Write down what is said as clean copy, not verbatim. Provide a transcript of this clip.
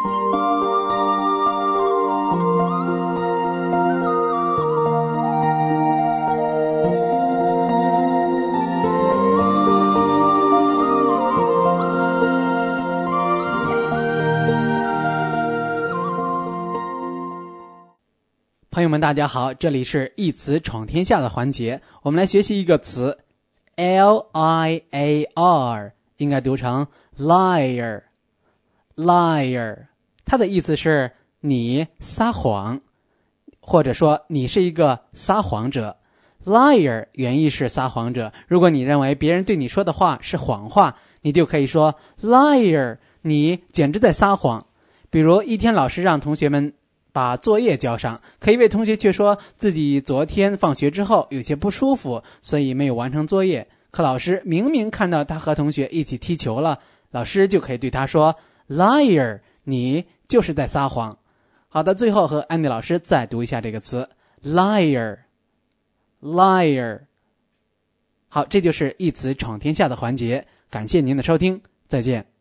朋友们大家好，这里是一词闯天下的环节，我们来学习一个词 liar， 应该读成 liar， 它的意思是你撒谎，或者说你是一个撒谎者。 liar 原意是撒谎者，如果你认为别人对你说的话是谎话，你就可以说 liar， 你简直在撒谎。比如一天老师让同学们把作业交上，可一位同学却说自己昨天放学之后有些不舒服，所以没有完成作业。可老师明明看到他和同学一起踢球了，老师就可以对他说 liar， 你就是在撒谎。好的，最后和安迪老师再读一下这个词 liar。 好，这就是一词闯天下的环节，感谢您的收听，再见。